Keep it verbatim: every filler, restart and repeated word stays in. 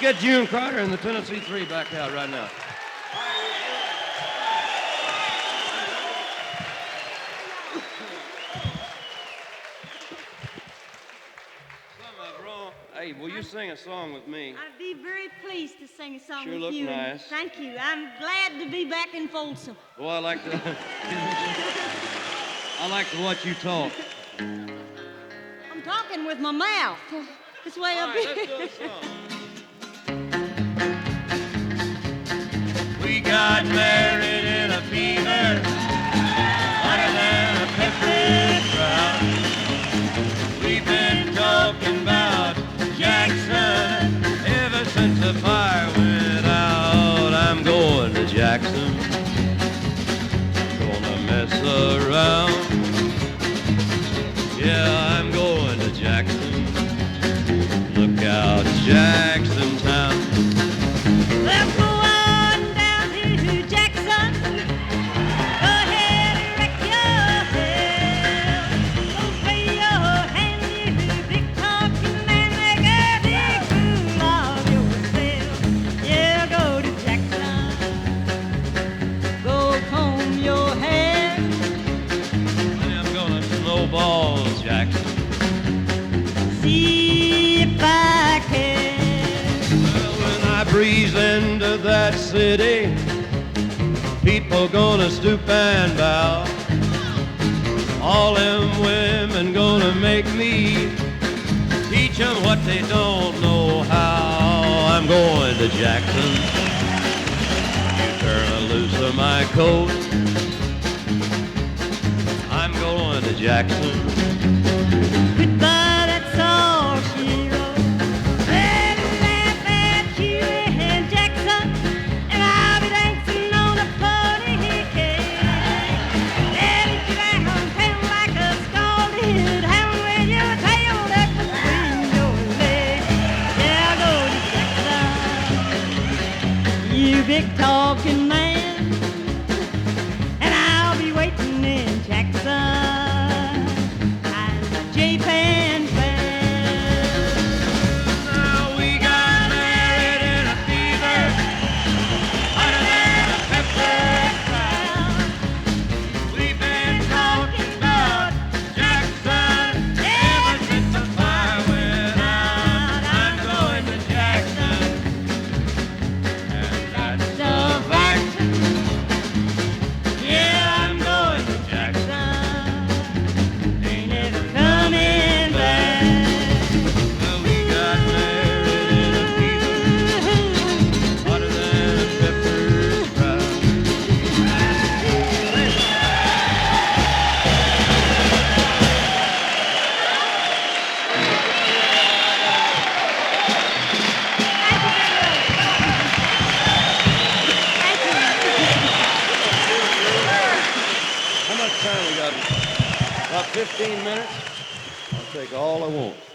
get June Carter and the Tennessee Three back out right now. Hey, will you sing a song with me? I'd be very pleased to sing a song Sure with look you. and nice. Thank you. I'm glad to be back in Folsom. Well, I like to. I like to watch you talk. I'm talking with my mouth. This way All up right, here. let's do a song. We got married in a fever, hotter than a pepper sprout. We've been talking about Jackson ever since the fire went out. I'm going to Jackson, gonna mess around. Yeah, I'm going to Jackson. Look out, Jackson Town. Let's go on down to Jackson. Go ahead and wreck yourself. Go play your hand, you big talking man. Make a big fool of yourself. Yeah, go to Jackson. Go comb your hair. I'm gonna snowball Jackson. See if I can. Well, when I breeze into that city, people gonna stoop and bow. All them women gonna make me teach them what they don't know how. I'm going to Jackson. You turn loose of my coat. I'm going to Jackson. Goodbye, that's all she wrote. Let me laugh at you in Jackson, and I'll be dancing on a pony cake. Let it get downtown like a scalded hound with your tail tucked between your legs. Yeah, go to Jackson, you big talking man, and I'll be waiting in Jackson. J-Pan fan. Now we got married in a fever, hotter than a pepper sprout. We've been talking about Jackson ever since the fire went out. I'm going to Jackson, and that's the fact. Yeah, I'm going to Jackson. Ain't never coming back. Well, we got married in a fever, hotter than a pepper sprout. How much time we got? About fifteen minutes? I'll take all I want.